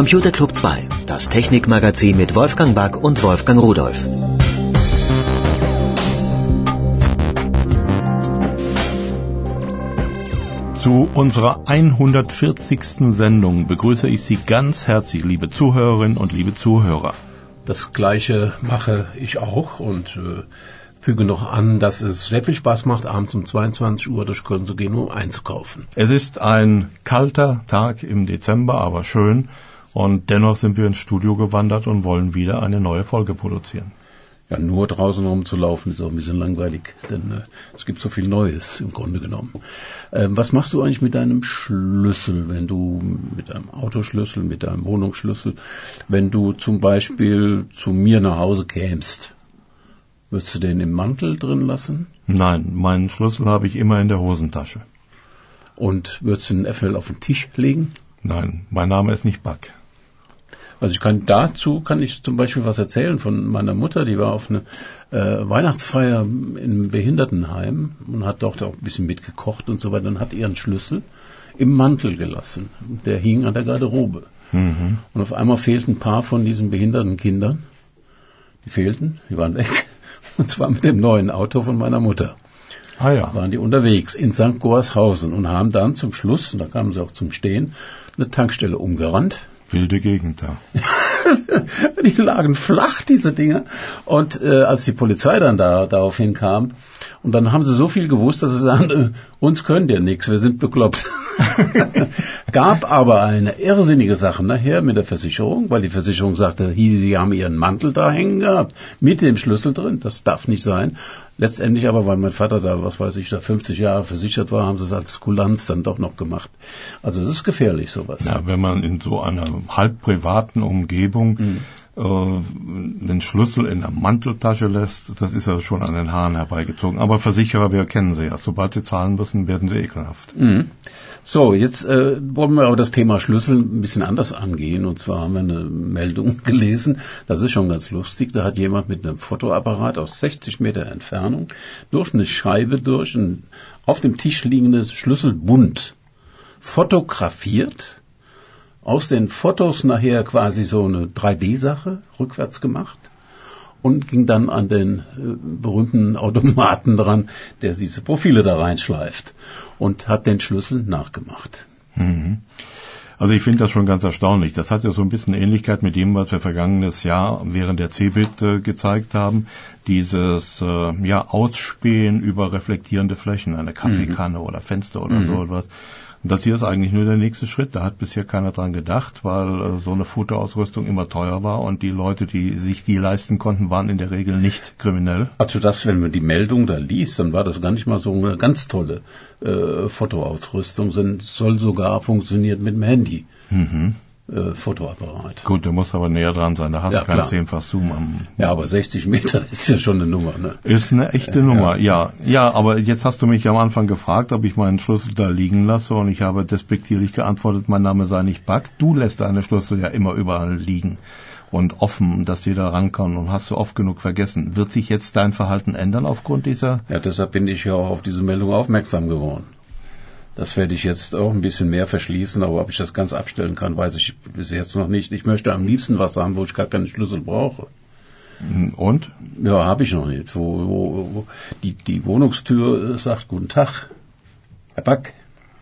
Computer Club 2, das Technikmagazin mit Wolfgang Back und Wolfgang Rudolph. Zu unserer 140. Sendung begrüße ich Sie ganz herzlich, liebe Zuhörerinnen und liebe Zuhörer. Das Gleiche mache ich auch und füge noch an, dass es sehr viel Spaß macht, abends um 22 Uhr durch Köln zu gehen, um einzukaufen. Es ist ein kalter Tag im Dezember, aber schön. Und dennoch sind wir ins Studio gewandert und wollen wieder eine neue Folge produzieren. Ja, nur draußen rumzulaufen ist auch ein bisschen langweilig, denn es gibt so viel Neues im Grunde genommen. Was machst du eigentlich mit deinem Schlüssel, wenn du mit deinem Autoschlüssel, mit deinem Wohnungsschlüssel, wenn du zum Beispiel zu mir nach Hause kämst? Würdest du den im Mantel drin lassen? Nein, meinen Schlüssel habe ich immer in der Hosentasche. Und würdest du den eventuell auf den Tisch legen? Nein, mein Name ist nicht Back. Also dazu kann ich zum Beispiel was erzählen von meiner Mutter, die war auf eine Weihnachtsfeier im Behindertenheim und hat dort auch ein bisschen mitgekocht und so weiter und hat ihren Schlüssel im Mantel gelassen. Der hing an der Garderobe. Mhm. Und auf einmal fehlten ein paar von diesen behinderten Kindern. Die waren weg. Und zwar mit dem neuen Auto von meiner Mutter. Ah ja. Waren die unterwegs in St. Gorshausen und haben dann zum Schluss, und da kamen sie auch zum Stehen, eine Tankstelle umgerannt. Wilde Gegend da. Die lagen flach, diese Dinger. Und als die Polizei dann daraufhin kam, und dann haben sie so viel gewusst, dass sie sagen, uns könnt ihr nichts, wir sind bekloppt. Gab aber eine irrsinnige Sache nachher mit der Versicherung, weil die Versicherung sagte, sie haben ihren Mantel da hängen gehabt, mit dem Schlüssel drin, das darf nicht sein. Letztendlich aber, weil mein Vater da, 50 Jahre versichert war, haben sie es als Kulanz dann doch noch gemacht. Also das ist gefährlich, sowas. Ja, wenn man in so einer halb privaten Umgebung den Schlüssel in der Manteltasche lässt, das ist ja schon an den Haaren herbeigezogen. Aber Versicherer, wir kennen sie ja. Sobald sie zahlen müssen, werden sie ekelhaft. Mhm. So, jetzt wollen wir aber das Thema Schlüssel ein bisschen anders angehen. Und zwar haben wir eine Meldung gelesen, das ist schon ganz lustig, da hat jemand mit einem Fotoapparat aus 60 Meter Entfernung durch eine Scheibe auf dem Tisch liegendes Schlüsselbund fotografiert, aus den Fotos nachher quasi so eine 3D-Sache rückwärts gemacht und ging dann an den berühmten Automaten dran, der diese Profile da reinschleift und hat den Schlüssel nachgemacht. Mhm. Also ich finde das schon ganz erstaunlich. Das hat ja so ein bisschen Ähnlichkeit mit dem, was wir vergangenes Jahr während der CeBIT gezeigt haben. Dieses Ausspähen über reflektierende Flächen, eine Kaffeekanne oder Fenster oder so etwas. Und das hier ist eigentlich nur der nächste Schritt. Da hat bisher keiner dran gedacht, weil so eine Fotoausrüstung immer teuer war und die Leute, die sich die leisten konnten, waren in der Regel nicht kriminell. Also wenn man die Meldung da liest, dann war das gar nicht mal so eine ganz tolle Fotoausrüstung, soll sogar funktionieren mit dem Handy. Mhm. Fotoapparat. Gut, der muss aber näher dran sein, da hast du keinen 10-fach Zoom am... Ja, aber 60 Meter ist ja schon eine Nummer, ne? Ist eine echte Nummer, ja. Ja, aber jetzt hast du mich am Anfang gefragt, ob ich meinen Schlüssel da liegen lasse und ich habe despektierlich geantwortet, mein Name sei nicht Back. Du lässt deine Schlüssel ja immer überall liegen und offen, dass jeder rankommt und hast du oft genug vergessen. Wird sich jetzt dein Verhalten ändern aufgrund dieser... Ja, deshalb bin ich ja auch auf diese Meldung aufmerksam geworden. Das werde ich jetzt auch ein bisschen mehr verschließen, aber ob ich das ganz abstellen kann, weiß ich bis jetzt noch nicht. Ich möchte am liebsten was haben, wo ich gar keinen Schlüssel brauche. Und? Ja, habe ich noch nicht. Wo die Wohnungstür sagt, guten Tag, Herr Back.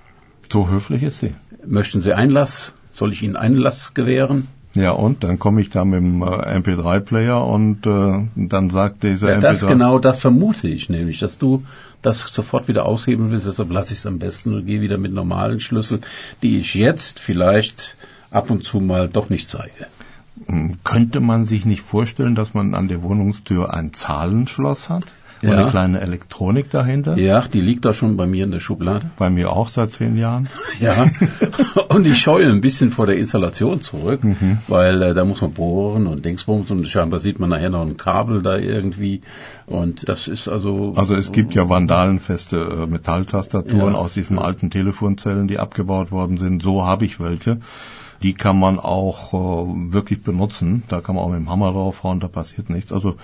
So höflich ist sie. Möchten Sie Einlass? Soll ich Ihnen Einlass gewähren? Ja, und dann komme ich da mit dem MP3-Player und dann sagt dieser MP3... Das vermute ich nämlich, dass du das sofort wieder ausheben willst, deshalb lasse ich es am besten und gehe wieder mit normalen Schlüsseln, die ich jetzt vielleicht ab und zu mal doch nicht zeige. Könnte man sich nicht vorstellen, dass man an der Wohnungstür ein Zahlenschloss hat? Ja. Und eine kleine Elektronik dahinter? Ja, die liegt da schon bei mir in der Schublade. Bei mir auch seit 10 Jahren. Ja, und ich scheue ein bisschen vor der Installation zurück, weil da muss man bohren und Dingsbums und scheinbar sieht man nachher noch ein Kabel da irgendwie und das ist also... Also es gibt ja vandalenfeste Metalltastaturen aus diesen alten Telefonzellen, die abgebaut worden sind. So habe ich welche. Die kann man auch wirklich benutzen. Da kann man auch mit dem Hammer draufhauen, da passiert nichts. Also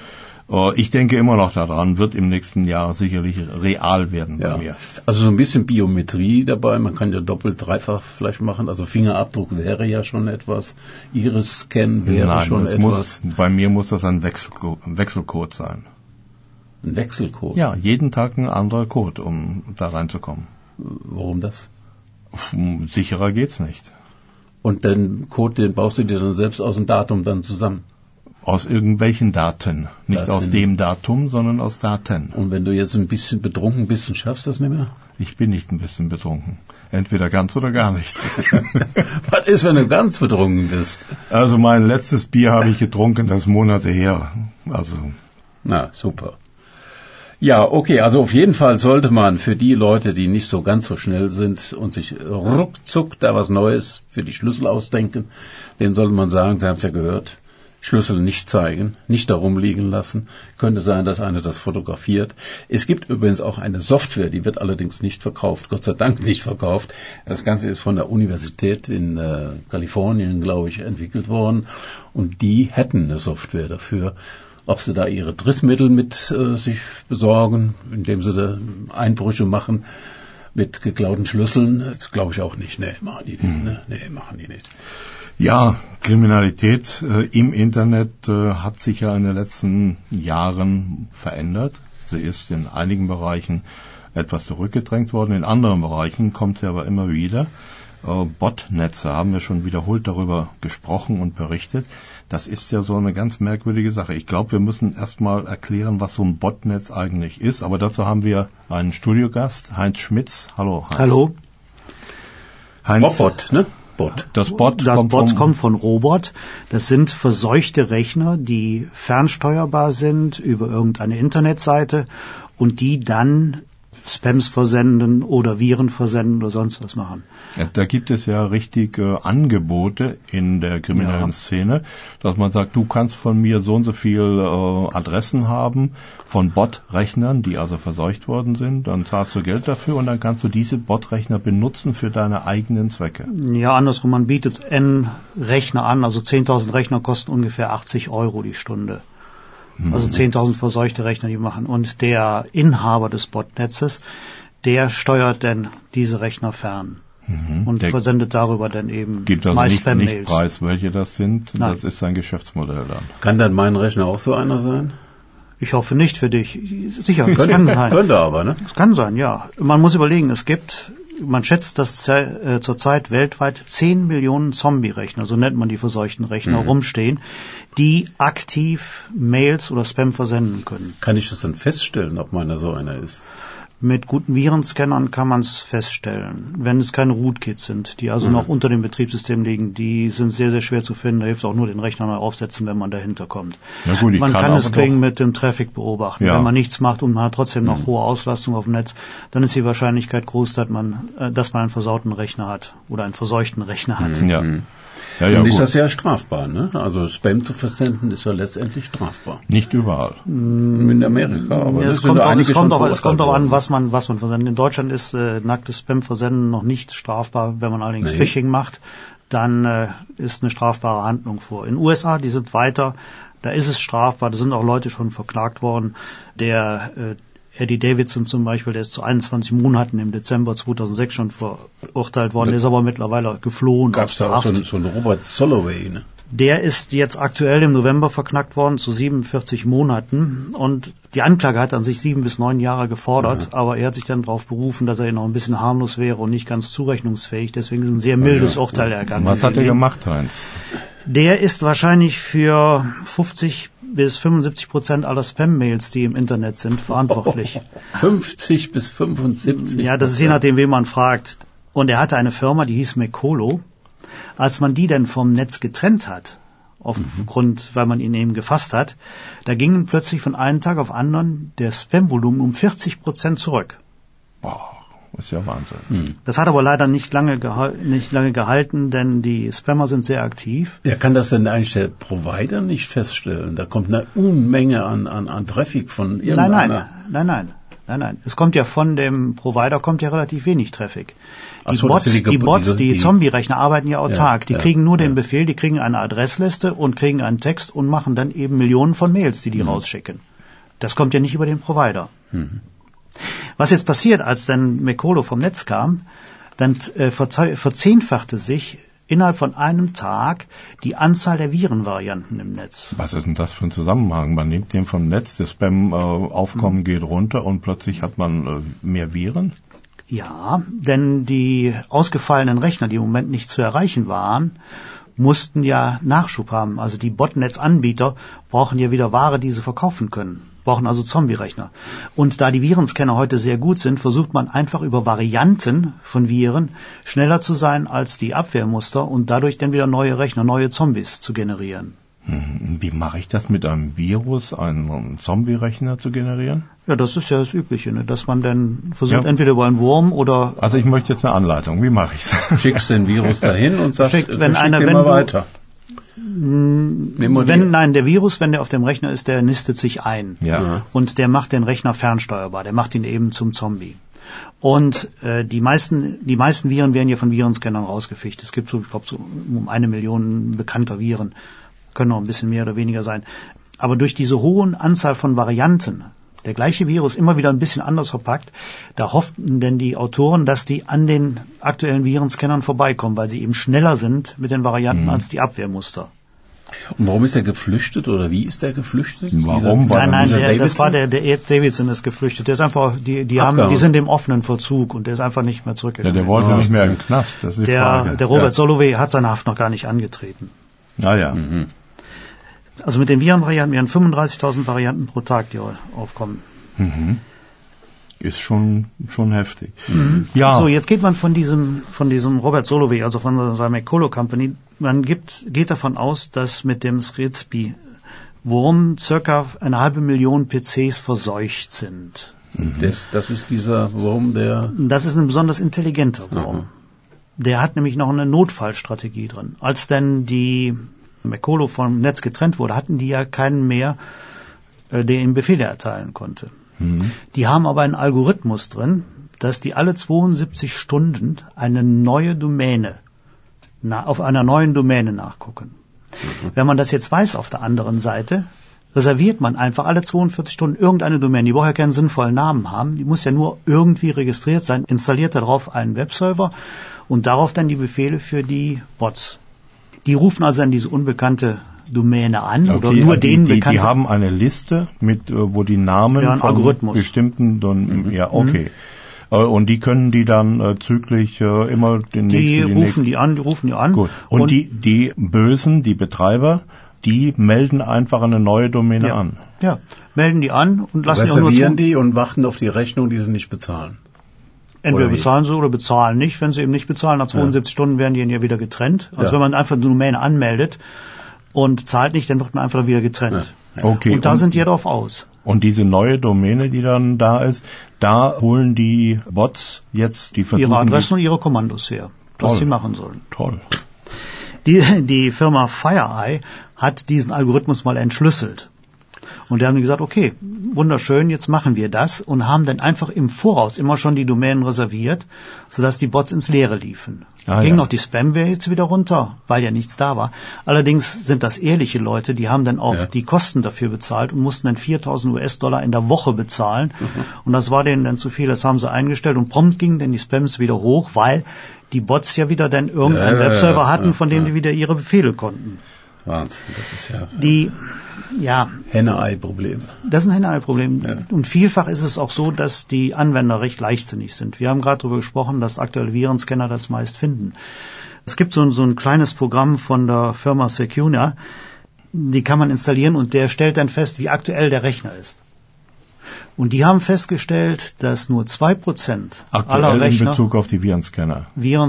Ich denke immer noch daran, wird im nächsten Jahr sicherlich real werden bei mir. Also so ein bisschen Biometrie dabei, man kann ja doppelt, dreifach vielleicht machen, also Fingerabdruck wäre ja schon etwas, Iris-Scan wäre schon etwas. Bei mir muss das ein Wechselcode sein. Ein Wechselcode? Ja, jeden Tag ein anderer Code, um da reinzukommen. Warum das? Sicherer geht's nicht. Und den Code, den baust du dir dann selbst aus dem Datum dann zusammen? Aus irgendwelchen Daten. Nicht aus dem Datum, sondern aus Daten. Und wenn du jetzt ein bisschen betrunken bist, und schaffst du das nicht mehr? Ich bin nicht ein bisschen betrunken. Entweder ganz oder gar nicht. Was ist, wenn du ganz betrunken bist? Also mein letztes Bier habe ich getrunken, das ist Monate her. Also. Na, super. Ja, okay, also auf jeden Fall sollte man für die Leute, die nicht so ganz so schnell sind und sich ruckzuck da was Neues für die Schlüssel ausdenken, denen sollte man sagen, Sie haben es ja gehört, Schlüssel nicht zeigen, nicht da rumliegen lassen. Könnte sein, dass einer das fotografiert. Es gibt übrigens auch eine Software, die wird allerdings nicht verkauft, Gott sei Dank nicht verkauft. Das Ganze ist von der Universität in Kalifornien, glaube ich, entwickelt worden und die hätten eine Software dafür. Ob sie da ihre Drittmittel mit sich besorgen, indem sie da Einbrüche machen mit geklauten Schlüsseln, das glaube ich auch nicht. Nee, machen die nicht. Nee, machen die nicht. Ja, Kriminalität im Internet hat sich ja in den letzten Jahren verändert. Sie ist in einigen Bereichen etwas zurückgedrängt worden, in anderen Bereichen kommt sie aber immer wieder. Botnetze haben wir schon wiederholt darüber gesprochen und berichtet. Das ist ja so eine ganz merkwürdige Sache. Ich glaube, wir müssen erstmal erklären, was so ein Botnetz eigentlich ist. Aber dazu haben wir einen Studiogast, Heinz Schmitz. Hallo, Heinz. Hallo. Heinz, Bot, ne? Bot. Das Bot kommt von Robot. Das sind verseuchte Rechner, die fernsteuerbar sind über irgendeine Internetseite und die dann Spams versenden oder Viren versenden oder sonst was machen. Ja, da gibt es ja richtig Angebote in der kriminellen Szene, dass man sagt, du kannst von mir so und so viel Adressen haben von Bot-Rechnern, die also verseucht worden sind, dann zahlst du Geld dafür und dann kannst du diese Bot-Rechner benutzen für deine eigenen Zwecke. Ja, andersrum, man bietet N-Rechner an, also 10.000 Rechner kosten ungefähr 80 € die Stunde. Also 10.000 verseuchte Rechner, die machen. Und der Inhaber des Botnetzes, der steuert dann diese Rechner fern und versendet darüber dann eben gibt also Spam-Mails. Nicht preis, welche das sind. Nein. Das ist sein Geschäftsmodell dann. Kann dann mein Rechner auch so einer sein? Ich hoffe nicht für dich. Sicher, es kann sein. Könnte aber, ne? Es kann sein, ja. Man muss überlegen, man schätzt, dass zurzeit weltweit 10 Millionen Zombie-Rechner, so nennt man die verseuchten Rechner, rumstehen, die aktiv Mails oder Spam versenden können. Kann ich das dann feststellen, ob meiner so einer ist? Mit guten Virenscannern kann man es feststellen, wenn es keine Rootkits sind, die also noch unter dem Betriebssystem liegen. Die sind sehr, sehr schwer zu finden. Da hilft auch nur den Rechner neu aufsetzen, wenn man dahinter kommt. Ja gut, man kann es mit dem Traffic beobachten. Ja. Wenn man nichts macht und man hat trotzdem noch hohe Auslastung auf dem Netz, dann ist die Wahrscheinlichkeit groß, dass man einen versauten Rechner hat oder einen verseuchten Rechner hat. Ja. Ja, und ist das ja strafbar, ne? Also Spam zu versenden ist ja letztendlich strafbar. Nicht überall. In Amerika, aber ja, es kommt auch an, was man versendet. In Deutschland ist nacktes Spam-Versenden noch nicht strafbar. Wenn man allerdings Phishing macht, dann ist eine strafbare Handlung vor. In den USA, die sind weiter, da ist es strafbar. Da sind auch Leute schon verklagt worden. Der Eddie Davidson zum Beispiel, der ist zu 21 Monaten im Dezember 2006 schon verurteilt worden, der ist aber mittlerweile geflohen. Gab's da auch so einen Robert Soloway, ne? Der ist jetzt aktuell im November verknackt worden zu 47 Monaten und die Anklage hat an sich 7 bis 9 Jahre gefordert, aber er hat sich dann darauf berufen, dass er noch ein bisschen harmlos wäre und nicht ganz zurechnungsfähig, deswegen ist ein sehr mildes Urteil ergangen. Was hat er gemacht, Heinz? Der ist wahrscheinlich für 50 bis 75% aller Spam-Mails, die im Internet sind, verantwortlich. 50 bis 75%? Ja, das ist je nachdem, wen man fragt. Und er hatte eine Firma, die hieß Mekolo. Als man die dann vom Netz getrennt hat, aufgrund, weil man ihn eben gefasst hat, da gingen plötzlich von einem Tag auf anderen der Spam-Volumen um 40% zurück. Boah, ist ja Wahnsinn. Das hat aber leider nicht lange gehalten, denn die Spammer sind sehr aktiv. Ja, kann das denn eigentlich der Provider nicht feststellen? Da kommt eine Unmenge an Traffic von irgendeiner... Nein. Es kommt ja von dem Provider relativ wenig Traffic. Die Zombie-Rechner arbeiten ja autark. Die kriegen nur den Befehl, die kriegen eine Adressliste und kriegen einen Text und machen dann eben Millionen von Mails, die rausschicken. Das kommt ja nicht über den Provider. Was jetzt passiert, als dann Mekolo vom Netz kam, dann verzehnfachte sich innerhalb von einem Tag die Anzahl der Virenvarianten im Netz. Was ist denn das für ein Zusammenhang? Man nimmt den vom Netz, das Spam-Aufkommen geht runter und plötzlich hat man mehr Viren? Ja, denn die ausgefallenen Rechner, die im Moment nicht zu erreichen waren, mussten ja Nachschub haben. Also die Botnetz-Anbieter brauchen ja wieder Ware, die sie verkaufen können. Brauchen also Zombie-Rechner. Und da die Virenscanner heute sehr gut sind, versucht man einfach über Varianten von Viren schneller zu sein als die Abwehrmuster und dadurch dann wieder neue Rechner, neue Zombies zu generieren. Wie mache ich das mit einem Virus, einen Zombie-Rechner zu generieren? Ja, das ist ja das Übliche, ne? Dass man dann versucht, entweder über einen Wurm oder... Also ich möchte jetzt eine Anleitung. Wie mache ich's? Schickst den Virus dahin und sagst, weiter. Nein, der Virus, wenn der auf dem Rechner ist, der nistet sich ein. Ja. Und der macht den Rechner fernsteuerbar. Der macht ihn eben zum Zombie. Und die meisten Viren werden ja von Virenscannern rausgefischt. Es gibt so, ich glaube, so um 1 Million bekannter Viren. Können auch ein bisschen mehr oder weniger sein. Aber durch diese hohe Anzahl von Varianten, der gleiche Virus immer wieder ein bisschen anders verpackt, da hofften denn die Autoren, dass die an den aktuellen Virenscannern vorbeikommen, weil sie eben schneller sind mit den Varianten als die Abwehrmuster. Und warum ist der geflüchtet oder wie ist der geflüchtet? Warum? Der Davidson ist geflüchtet. Der ist einfach, die sind im offenen Verzug und der ist einfach nicht mehr zurückgegangen. Ja, der wollte nicht mehr im Knast. Das ist die Frage. Der Robert Solovey hat seine Haft noch gar nicht angetreten. Naja. Also mit den Virenvarianten, wir haben 35.000 Varianten pro Tag, die aufkommen. Ist schon heftig. Ja. So, jetzt geht man von diesem Robert Solovey, also von seiner Mekolo Company, geht davon aus, dass mit dem Sritsby-Wurm circa 500.000 PCs verseucht sind. Das ist dieser Wurm, Das ist ein besonders intelligenter Wurm. Der hat nämlich noch eine Notfallstrategie drin. Als dann die Mekolo vom Netz getrennt wurde, hatten die ja keinen mehr, der ihnen Befehle erteilen konnte. Die haben aber einen Algorithmus drin, dass die alle 72 Stunden eine neue Domäne, auf einer neuen Domäne nachgucken. Wenn man das jetzt weiß auf der anderen Seite, reserviert man einfach alle 42 Stunden irgendeine Domäne. Die braucht ja keinen sinnvollen Namen haben. Die muss ja nur irgendwie registriert sein, installiert darauf einen Webserver und darauf dann die Befehle für die Bots. Die rufen also an diese unbekannte Domäne an oder nur denen bekannt. Die haben eine Liste mit, wo die Namen von bestimmten, und die können die dann zügig immer den nächsten. Die rufen die an. Gut. Und die Bösen, die Betreiber, die melden einfach eine neue Domäne an. Ja, melden die an und lassen reservieren die und warten auf die Rechnung, die sie nicht bezahlen. Entweder bezahlen sie oder bezahlen nicht. Wenn sie eben nicht bezahlen, nach 72 Stunden werden die ja wieder getrennt. Also wenn man einfach eine Domäne anmeldet und zahlt nicht, dann wird man einfach wieder getrennt. Okay. Und da sind die drauf aus. Und diese neue Domäne, die dann da ist, da holen die Bots jetzt die versuchen... Ihre Adressen und ihre Kommandos her, was sie machen sollen. Toll. Die Firma FireEye hat diesen Algorithmus mal entschlüsselt. Und die haben gesagt, okay, wunderschön, jetzt machen wir das und haben dann einfach im Voraus immer schon die Domänen reserviert, sodass die Bots ins Leere liefen. Ging noch die Spamware jetzt wieder runter, weil ja nichts da war. Allerdings sind das ehrliche Leute, die haben dann auch die Kosten dafür bezahlt und mussten dann $4.000 in der Woche bezahlen. Und das war denen dann zu viel, das haben sie eingestellt und prompt gingen dann die Spams wieder hoch, weil die Bots ja wieder dann irgendeinen Webserver hatten, von dem die wieder ihre Befehle konnten. Wahnsinn, das ist Henne-Ei-Problem. Das ist ein Henne-Ei-Problem. Ja. Und vielfach ist es auch so, dass die Anwender recht leichtsinnig sind. Wir haben gerade darüber gesprochen, dass aktuelle Virenscanner das meist finden. Es gibt so ein kleines Programm von der Firma Secuna, die kann man installieren und der stellt dann fest, wie aktuell der Rechner ist. Und die haben festgestellt, dass nur 2% aller Rechner in Bezug auf die Virenscanner,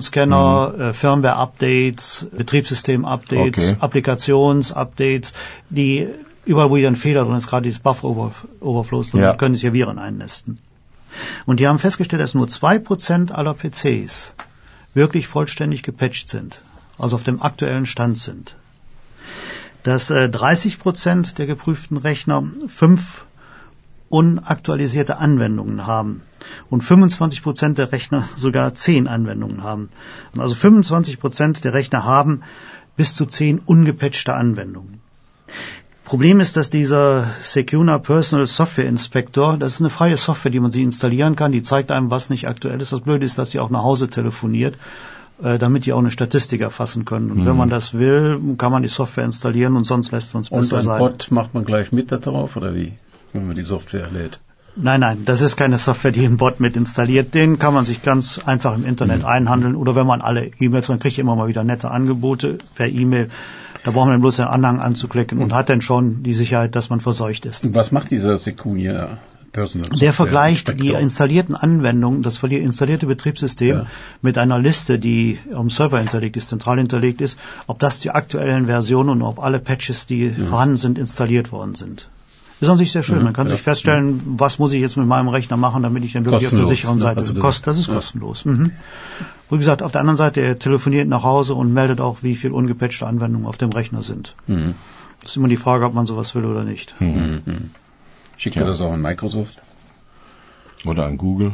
Firmware-Updates, Betriebssystem-Updates, Applikations-Updates, die überall, wo hier ein Fehler drin ist, gerade dieses Buffer-Overflows, dann können sich ja Viren einnisten. Und die haben festgestellt, dass nur 2% aller PCs wirklich vollständig gepatcht sind, also auf dem aktuellen Stand sind. Dass 30% der geprüften Rechner 5 unaktualisierte Anwendungen haben und 25% der Rechner sogar 10 Anwendungen haben. Also 25% der Rechner haben bis zu 10 ungepatchte Anwendungen. Problem ist, dass dieser Secuna Personal Software Inspector, das ist eine freie Software, die man sich installieren kann, die zeigt einem, was nicht aktuell ist. Das Blöde ist, dass sie auch nach Hause telefoniert, damit die auch eine Statistik erfassen können. Und wenn man das will, kann man die Software installieren und sonst lässt man es besser sein. Und ein Bot macht man gleich mit da drauf, oder wie? Wenn man die Software lädt. Nein, das ist keine Software, die ein Bot mit installiert. Den kann man sich ganz einfach im Internet einhandeln. Oder wenn man alle E-Mails, man kriegt immer mal wieder nette Angebote per E-Mail. Da braucht man bloß den Anhang anzuklicken und hat dann schon die Sicherheit, dass man verseucht ist. Und was macht dieser Secuna Personal Software? Der vergleicht die installierten Anwendungen, das installierte Betriebssystem mit einer Liste, die am Server hinterlegt ist, zentral hinterlegt ist, ob das die aktuellen Versionen und ob alle Patches, die vorhanden sind, installiert worden sind. Das ist an sich sehr schön. Man kann sich feststellen, was muss ich jetzt mit meinem Rechner machen, damit ich dann wirklich auf der sicheren Seite bin. Das ist kostenlos. Wie gesagt, auf der anderen Seite, er telefoniert nach Hause und meldet auch, wie viel ungepatchte Anwendungen auf dem Rechner sind. Das ist immer die Frage, ob man sowas will oder nicht. Schickt er das auch an Microsoft? Oder an Google?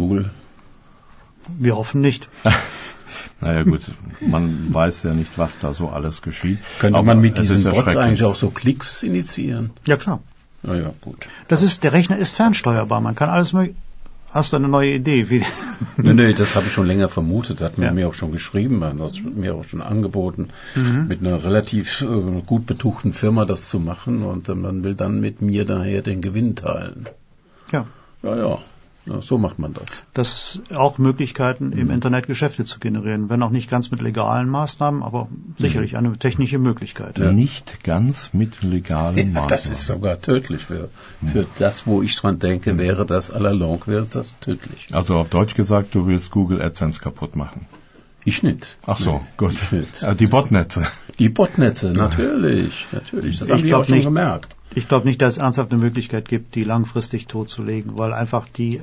Wir hoffen nicht. Naja gut, man weiß ja nicht, was da so alles geschieht. Könnte man mit diesen Bots eigentlich auch so Klicks initiieren? Ja, klar. Ja, gut. Der Rechner ist fernsteuerbar. Man kann alles mögliche. Hast du eine neue Idee? Nee, das habe ich schon länger vermutet. Hat man mir auch schon geschrieben, man hat mir auch schon angeboten, mit einer relativ gut betuchten Firma das zu machen und man will dann mit mir daher den Gewinn teilen. Ja. Ja, so macht man das. Das auch Möglichkeiten, im Internet Geschäfte zu generieren, wenn auch nicht ganz mit legalen Maßnahmen, aber sicherlich eine technische Möglichkeit. Ja. Nicht ganz mit legalen Maßnahmen. Das ist sogar tödlich für das, wo ich dran denke, wäre das à la longue, wäre das tödlich. Also auf Deutsch gesagt, du willst Google AdSense kaputt machen. Ich nicht. Ach so, gut. Ich nicht. Die Botnetze. Die Botnetze, natürlich. Das habe ich auch schon gemerkt. Ich glaube nicht, dass es ernsthaft eine Möglichkeit gibt, die langfristig totzulegen, weil einfach die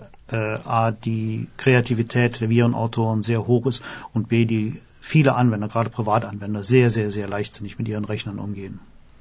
Kreativität der Virenautoren sehr hoch ist und B, die viele Anwender, gerade Privatanwender, sehr, sehr, sehr leichtsinnig mit ihren Rechnern umgehen.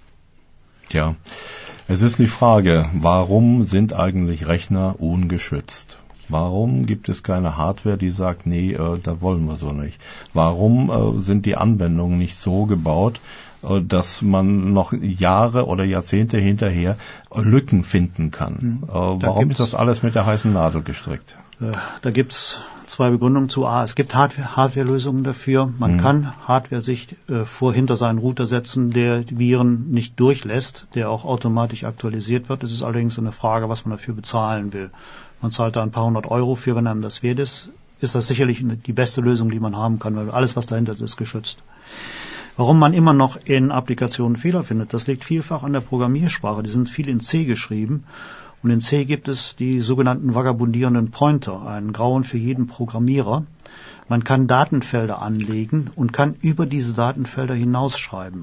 Ja, es ist die Frage, warum sind eigentlich Rechner ungeschützt? Warum gibt es keine Hardware, die sagt, nee, da wollen wir so nicht? Warum sind die Anwendungen nicht so gebaut, dass man noch Jahre oder Jahrzehnte hinterher Lücken finden kann? Warum ist das alles mit der heißen Nadel gestrickt? Da gibt's zwei Begründungen zu. A, es gibt Hardware-Lösungen dafür. Man kann Hardware sich hinter seinen Router setzen, der Viren nicht durchlässt, der auch automatisch aktualisiert wird. Es ist allerdings eine Frage, was man dafür bezahlen will. Man zahlt da ein paar hundert Euro für, wenn einem das wert ist. Ist das sicherlich die beste Lösung, die man haben kann, weil alles, was dahinter ist geschützt. Warum man immer noch in Applikationen Fehler findet, das liegt vielfach an der Programmiersprache. Die sind viel in C geschrieben. Und in C gibt es die sogenannten vagabundierenden Pointer, ein Grauen für jeden Programmierer. Man kann Datenfelder anlegen und kann über diese Datenfelder hinausschreiben.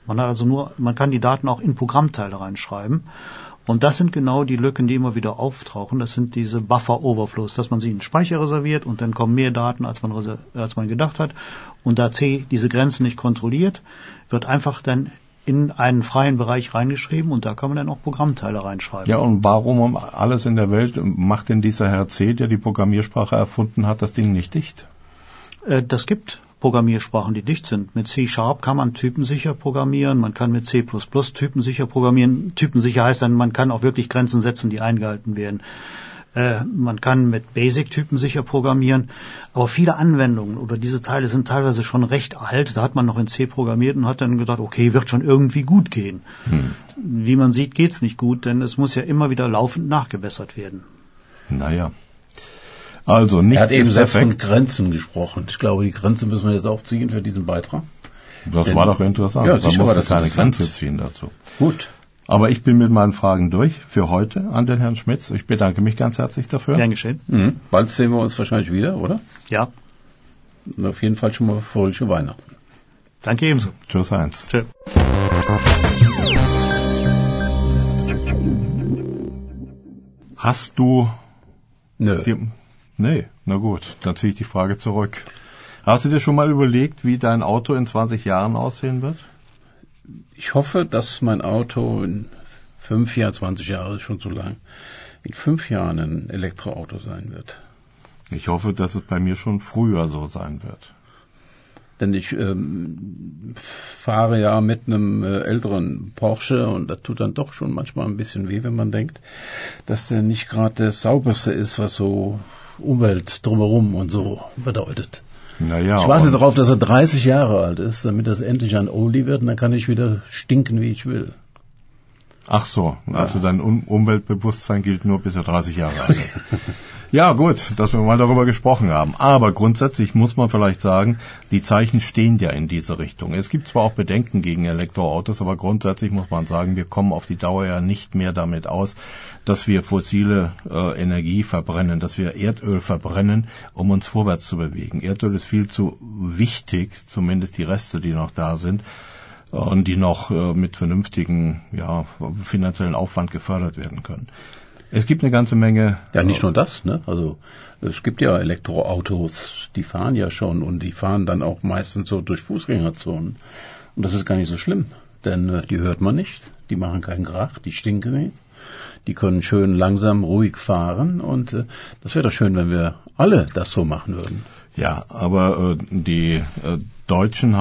Man kann die Daten auch in Programmteile reinschreiben. Und das sind genau die Lücken, die immer wieder auftauchen. Das sind diese Buffer-Overflows, dass man sie in den Speicher reserviert und dann kommen mehr Daten, als man gedacht hat. Und da C diese Grenzen nicht kontrolliert, wird einfach dann in einen freien Bereich reingeschrieben und da kann man dann auch Programmteile reinschreiben. Ja, und warum um alles in der Welt macht denn dieser Herr C., der die Programmiersprache erfunden hat, das Ding nicht dicht? Das gibt Programmiersprachen, die dicht sind. Mit C# kann man typensicher programmieren, man kann mit C++ typensicher programmieren. Typensicher heißt dann, man kann auch wirklich Grenzen setzen, die eingehalten werden. Man kann mit Basic typensicher programmieren, aber viele Anwendungen oder diese Teile sind teilweise schon recht alt. Da hat man noch in C programmiert und hat dann gedacht, okay, wird schon irgendwie gut gehen. Wie man sieht, geht's nicht gut, denn es muss ja immer wieder laufend nachgebessert werden. Naja. Also nicht. Er hat eben selbst von Grenzen gesprochen. Ich glaube, die Grenze müssen wir jetzt auch ziehen für diesen Beitrag. Das war doch interessant. Ja, sicher war das keine Grenze ziehen dazu. Gut. Aber ich bin mit meinen Fragen durch für heute an den Herrn Schmitz. Ich bedanke mich ganz herzlich dafür. Gern geschehen. Bald sehen wir uns wahrscheinlich wieder, oder? Ja. Und auf jeden Fall schon mal fröhliche Weihnachten. Danke ebenso. Tschüss, Heinz. Tschö. Hast du... Nö. Nee, na gut, dann ziehe ich die Frage zurück. Hast du dir schon mal überlegt, wie dein Auto in 20 Jahren aussehen wird? Ich hoffe, dass mein Auto in 5 Jahren, 20 Jahre ist schon zu lang, in 5 Jahren ein Elektroauto sein wird. Ich hoffe, dass es bei mir schon früher so sein wird. Denn ich fahre ja mit einem älteren Porsche und das tut dann doch schon manchmal ein bisschen weh, wenn man denkt, dass der nicht gerade der sauberste ist, was so Umwelt drumherum und so bedeutet. Naja, ich warte darauf, dass er 30 Jahre alt ist, damit das endlich ein Oldie wird und dann kann ich wieder stinken, wie ich will. Ach so, also dein Umweltbewusstsein gilt nur, bis er 30 Jahre alt ist. Ja, gut, dass wir mal darüber gesprochen haben. Aber grundsätzlich muss man vielleicht sagen, die Zeichen stehen ja in diese Richtung. Es gibt zwar auch Bedenken gegen Elektroautos, aber grundsätzlich muss man sagen, wir kommen auf die Dauer ja nicht mehr damit aus, dass wir fossile Energie verbrennen, dass wir Erdöl verbrennen, um uns vorwärts zu bewegen. Erdöl ist viel zu wichtig, zumindest die Reste, die noch da sind, und die noch mit vernünftigen finanziellen Aufwand gefördert werden können. Es gibt eine ganze Menge. Ja, nicht nur das, ne? Also es gibt ja Elektroautos, die fahren ja schon und die fahren dann auch meistens so durch Fußgängerzonen. Und das ist gar nicht so schlimm, denn die hört man nicht, die machen keinen Krach, die stinken nicht, die können schön langsam, ruhig fahren und das wäre doch schön, wenn wir alle das so machen würden. Ja, aber die deutschen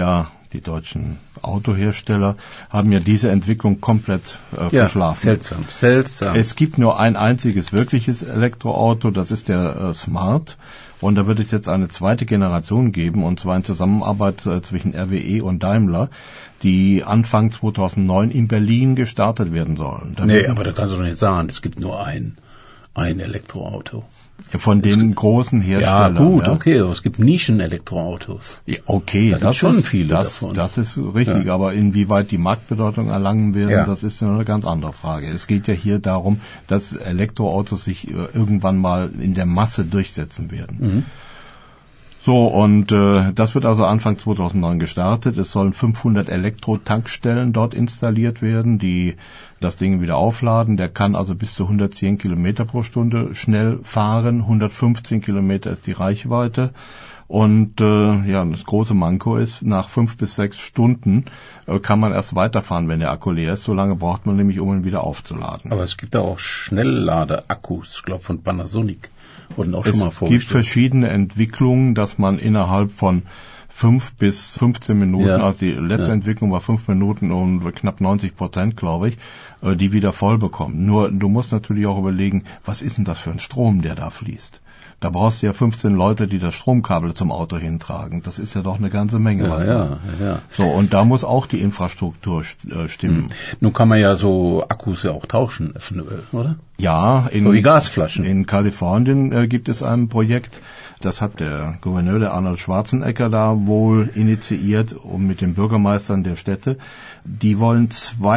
Autohersteller haben ja diese Entwicklung komplett verschlafen. Seltsam. Es gibt nur ein einziges wirkliches Elektroauto, das ist der Smart. Und da wird es jetzt eine zweite Generation geben, und zwar in Zusammenarbeit zwischen RWE und Daimler, die Anfang 2009 in Berlin gestartet werden sollen. Aber da kannst du doch nicht sagen, es gibt nur ein Elektroauto. Von den großen Herstellern. Ja, gut, okay, aber es gibt Nischen-Elektroautos. Ja, okay, das schon viele davon. Das ist richtig, aber inwieweit die Marktbedeutung erlangen werden, das ist eine ganz andere Frage. Es geht ja hier darum, dass Elektroautos sich irgendwann mal in der Masse durchsetzen werden. Mhm. So, und das wird also Anfang 2009 gestartet. Es sollen 500 Elektrotankstellen dort installiert werden, die das Ding wieder aufladen. Der kann also bis zu 110 Kilometer pro Stunde schnell fahren. 115 Kilometer ist die Reichweite. Und das große Manko ist, nach 5 bis 6 Stunden kann man erst weiterfahren, wenn der Akku leer ist. So lange braucht man nämlich, um ihn wieder aufzuladen. Aber es gibt da auch Schnellladeakkus, ich glaube von Panasonic. Wurden auch schon mal vorgestellt. Es gibt verschiedene Entwicklungen, dass man innerhalb von 5 bis 15 Minuten, also die letzte Entwicklung war 5 Minuten und knapp 90%, glaube ich, die wieder voll bekommen. Nur du musst natürlich auch überlegen, was ist denn das für ein Strom, der da fließt? Da brauchst du ja 15 Leute, die das Stromkabel zum Auto hintragen. Das ist ja doch eine ganze Menge. Ja. So, und da muss auch die Infrastruktur stimmen. Nun kann man ja so Akkus ja auch tauschen, oder? Ja, so wie Gasflaschen. In Kalifornien gibt es ein Projekt, das hat der Gouverneur, der Arnold Schwarzenegger, da wohl initiiert, und mit den Bürgermeistern der Städte. Die wollen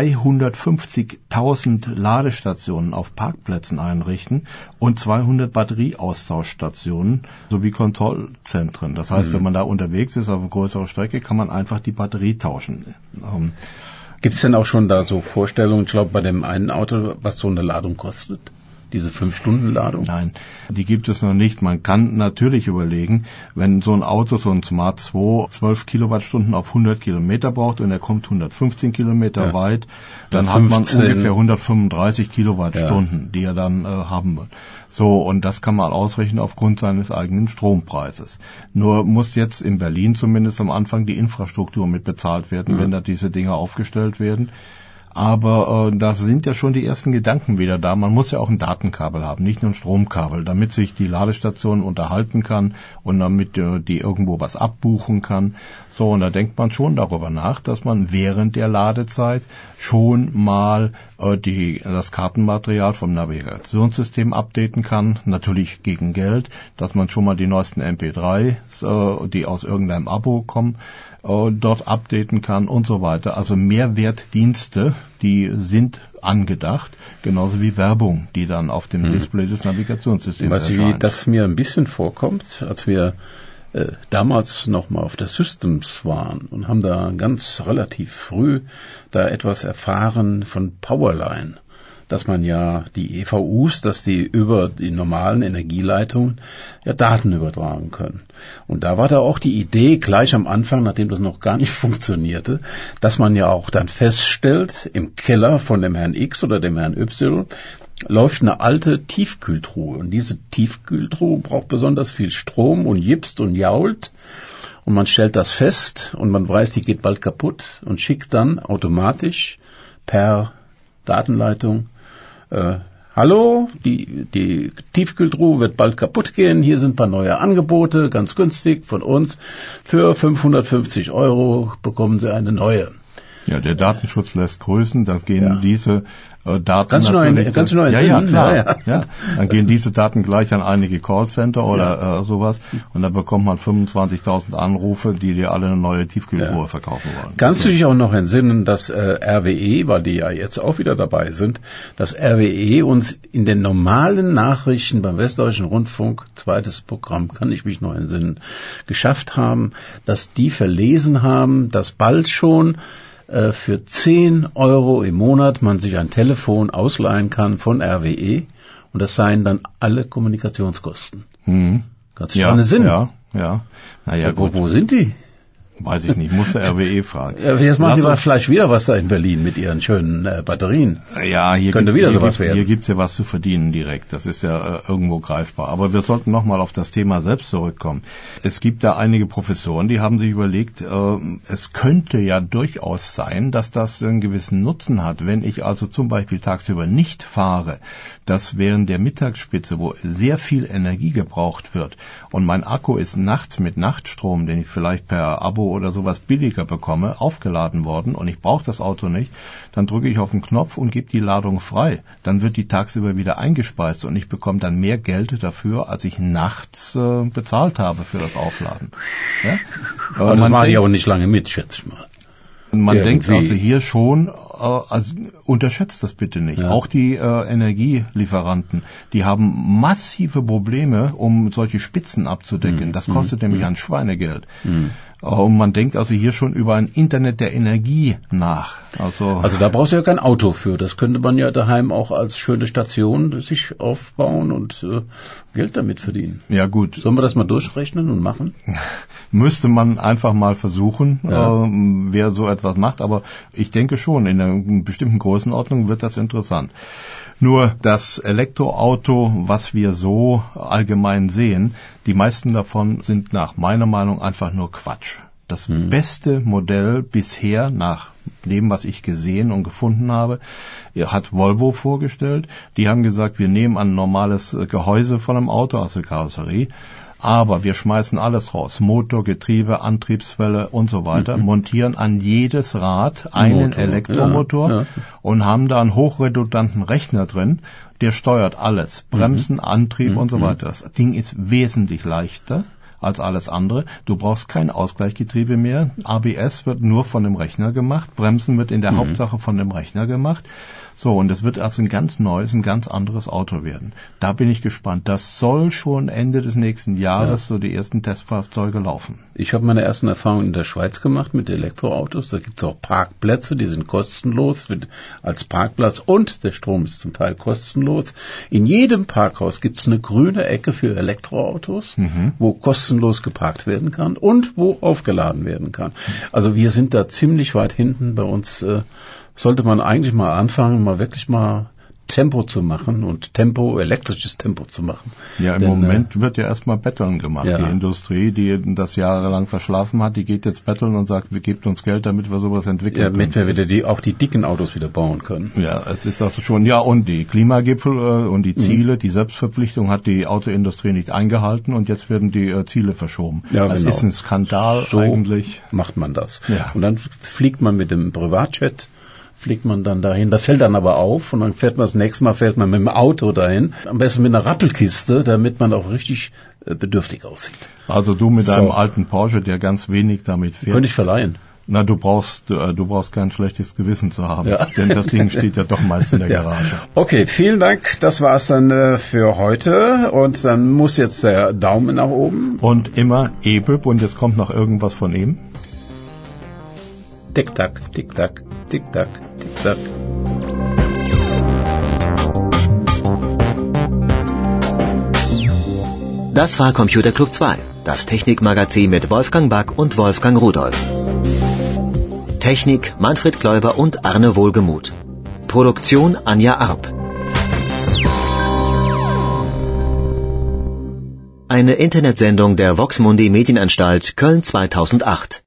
250.000 Ladestationen auf Parkplätzen einrichten und 200 Batterieaustauschstationen sowie Kontrollzentren. Das heißt, wenn man da unterwegs ist auf einer größeren Strecke, kann man einfach die Batterie tauschen. Gibt es denn auch schon da so Vorstellungen, ich glaube bei dem einen Auto, was so eine Ladung kostet? Diese 5-Stunden-Ladung? Nein, die gibt es noch nicht. Man kann natürlich überlegen, wenn so ein Auto, so ein Smart 2, 12 Kilowattstunden auf 100 Kilometer braucht und er kommt 115 Kilometer weit, dann hat man ungefähr 135 Kilowattstunden, die er dann haben wird. So, und das kann man ausrechnen aufgrund seines eigenen Strompreises. Nur muss jetzt in Berlin zumindest am Anfang die Infrastruktur mit bezahlt werden, wenn da diese Dinger aufgestellt werden. Aber da sind ja schon die ersten Gedanken wieder da. Man muss ja auch ein Datenkabel haben, nicht nur ein Stromkabel, damit sich die Ladestation unterhalten kann und damit die irgendwo was abbuchen kann. So, und da denkt man schon darüber nach, dass man während der Ladezeit schon mal das Kartenmaterial vom Navigationssystem updaten kann, natürlich gegen Geld, dass man schon mal die neuesten MP3s, die aus irgendeinem Abo kommen, dort updaten kann und so weiter. Also Mehrwertdienste, die sind angedacht, genauso wie Werbung, die dann auf dem Display des Navigationssystems erscheint. Wie das mir ein bisschen vorkommt, als wir damals noch mal auf der Systems waren und haben da ganz relativ früh da etwas erfahren von Powerline, dass man ja die EVUs, dass die über die normalen Energieleitungen ja Daten übertragen können. Und da war da auch die Idee gleich am Anfang, nachdem das noch gar nicht funktionierte, dass man ja auch dann feststellt, im Keller von dem Herrn X oder dem Herrn Y läuft eine alte Tiefkühltruhe. Und diese Tiefkühltruhe braucht besonders viel Strom und jipst und jault. und man stellt das fest und man weiß, die geht bald kaputt und schickt dann automatisch per Datenleitung, hallo, die Tiefkühltruhe wird bald kaputt gehen, hier sind ein paar neue Angebote, ganz günstig von uns, für 550 € bekommen Sie eine neue. Ja, der Datenschutz lässt grüßen, dann gehen diese Daten ganz neu ja, klar. Ja. Dann gehen diese Daten gleich an einige Callcenter oder sowas und dann bekommt man 25.000 Anrufe, die dir alle eine neue Tiefkühltruhe verkaufen wollen. Kannst du dich auch noch entsinnen, dass RWE, weil die ja jetzt auch wieder dabei sind, dass RWE uns in den normalen Nachrichten beim Westdeutschen Rundfunk, zweites Programm, kann ich mich noch entsinnen, geschafft haben, dass die verlesen haben, dass bald schon für 10 € im Monat man sich ein Telefon ausleihen kann von RWE und das seien dann alle Kommunikationskosten. Kannst du schon Sinn? Ja. Naja, wo sind die? Weiß ich nicht, musste RWE fragen. Ja, jetzt machen die vielleicht wieder was da in Berlin mit ihren schönen Batterien. Ja, hier gibt's ja was zu verdienen direkt. Das ist ja irgendwo greifbar. Aber wir sollten nochmal auf das Thema selbst zurückkommen. Es gibt da einige Professoren, die haben sich überlegt, es könnte ja durchaus sein, dass das einen gewissen Nutzen hat, wenn ich also zum Beispiel tagsüber nicht fahre, dass während der Mittagsspitze, wo sehr viel Energie gebraucht wird und mein Akku ist nachts mit Nachtstrom, den ich vielleicht per Abo oder sowas billiger bekomme, aufgeladen worden und ich brauche das Auto nicht, dann drücke ich auf den Knopf und gebe die Ladung frei. Dann wird die tagsüber wieder eingespeist und ich bekomme dann mehr Geld dafür, als ich nachts bezahlt habe für das Aufladen. Ja? Aber das mache ich auch nicht lange mit, schätze ich mal. Und man denkt also hier schon, also unterschätzt das bitte nicht. Ja. Auch die Energielieferanten, die haben massive Probleme, um solche Spitzen abzudecken. Das kostet nämlich ein Schweinegeld. Und man denkt also hier schon über ein Internet der Energie nach. Also da brauchst du ja kein Auto für. Das könnte man ja daheim auch als schöne Station sich aufbauen und Geld damit verdienen. Ja, gut. Sollen wir das mal durchrechnen und machen? Müsste man einfach mal versuchen, wer so etwas macht. Aber ich denke schon, in einer bestimmten Größenordnung wird das interessant. Nur das Elektroauto, was wir so allgemein sehen, die meisten davon sind nach meiner Meinung einfach nur Quatsch. Das beste Modell bisher, nach dem, was ich gesehen und gefunden habe, hat Volvo vorgestellt. Die haben gesagt, wir nehmen ein normales Gehäuse von einem Auto, also Karosserie, aber wir schmeißen alles raus. Motor, Getriebe, Antriebswelle und so weiter, montieren an jedes Rad einen Elektromotor und haben da einen hochredundanten Rechner drin, der steuert alles. Bremsen, Antrieb und so weiter. Das Ding ist wesentlich leichter als alles andere. Du brauchst kein Ausgleichsgetriebe mehr. ABS wird nur von dem Rechner gemacht. Bremsen wird in der Hauptsache von dem Rechner gemacht. So, und es wird also ein ganz neues, ein ganz anderes Auto werden. Da bin ich gespannt. Das soll schon Ende des nächsten Jahres so die ersten Testfahrzeuge laufen. Ich habe meine ersten Erfahrungen in der Schweiz gemacht mit Elektroautos. Da gibt es auch Parkplätze, die sind kostenlos als Parkplatz und der Strom ist zum Teil kostenlos. In jedem Parkhaus gibt es eine grüne Ecke für Elektroautos, wo kostenlos geparkt werden kann und wo aufgeladen werden kann. Also wir sind da ziemlich weit hinten. Bei uns sollte man eigentlich mal anfangen, mal wirklich mal Tempo zu machen und elektrisches Tempo zu machen. Ja, im Moment wird ja erstmal Betteln gemacht. Ja. Die Industrie, die das jahrelang verschlafen hat, die geht jetzt betteln und sagt, gebt uns Geld, damit wir sowas entwickeln können. Damit wir wieder auch die dicken Autos wieder bauen können. Ja, es ist also schon, und die Klimagipfel und die Ziele, die Selbstverpflichtung hat die Autoindustrie nicht eingehalten und jetzt werden die Ziele verschoben. Ja, das ist ein Skandal so eigentlich. Macht man das. Ja. Und dann fliegt man mit dem Privatjet, fliegt man dann dahin, das fällt dann aber auf und dann fährt man das nächste Mal mit dem Auto dahin, am besten mit einer Rappelkiste, damit man auch richtig bedürftig aussieht. Also du mit deinem alten Porsche, der ganz wenig damit fährt. Könnte ich verleihen. Na, du brauchst kein schlechtes Gewissen zu haben, denn das Ding steht ja doch meist in der Garage. Okay, vielen Dank, das war's dann für heute und dann muss jetzt der Daumen nach oben. Und immer EBIP und jetzt kommt noch irgendwas von ihm. Tick-Tack, Tick-Tack, Tick-Tack, Tick-Tack. Das war Computer Club 2, das Technikmagazin mit Wolfgang Back und Wolfgang Rudolph. Technik Manfred Kläuber und Arne Wohlgemuth. Produktion Anja Arp. Eine Internetsendung der Vox Mundi Medienanstalt Köln 2008.